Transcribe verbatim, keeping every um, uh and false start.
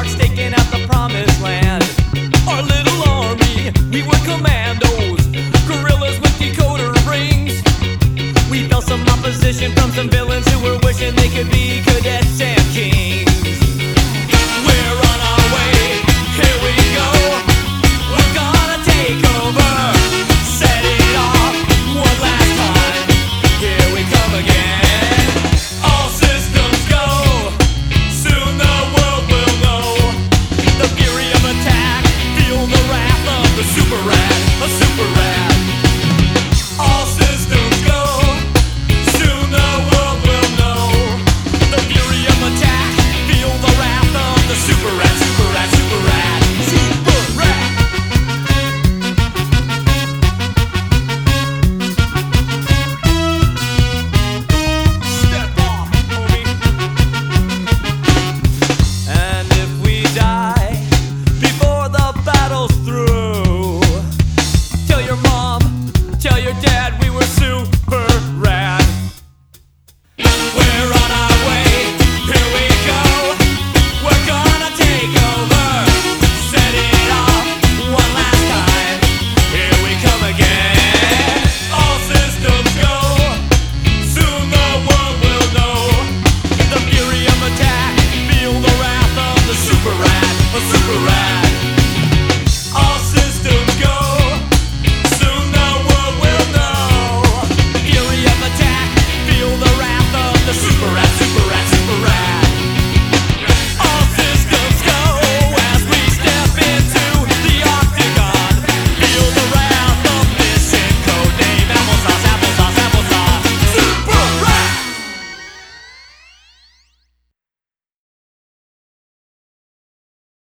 staking out the promised land. Our little army, we were commandos, guerrillas with decoder rings. We felt some opposition from some villains who were wishing they could be cadets and kings. We're on our way, here we go. We're gonna take over, set it off one last time. Here we come again. All systems go, soon the world will know the fury of attack, feel the wrath of the super rat, a super rat. All systems go, soon the world will know the fury of attack, feel the wrath of the super rat, super rat, super rat, super rat. Step off, homie. And if we die before the battle's through, tell your mom, tell your dad we were super rad. We're on our way, here we go. We're gonna take over, set it off one last time. Here we come again. All systems go, soon the world will know the fury of attack, feel the wrath of the super rat, a super rat. All systems go, soon the world will know the fury of attack, feel the wrath of the super rat.